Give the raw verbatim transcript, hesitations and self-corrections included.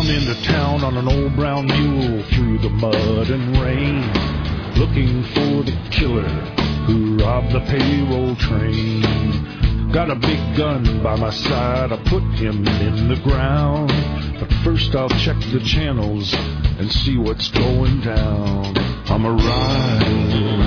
into town on an old brown mule through the mud and rain, looking for the killer who robbed the payroll train. Got a big gun by my side, I put him in the ground, but first I'll check the channels and see what's going down. I'm a rider.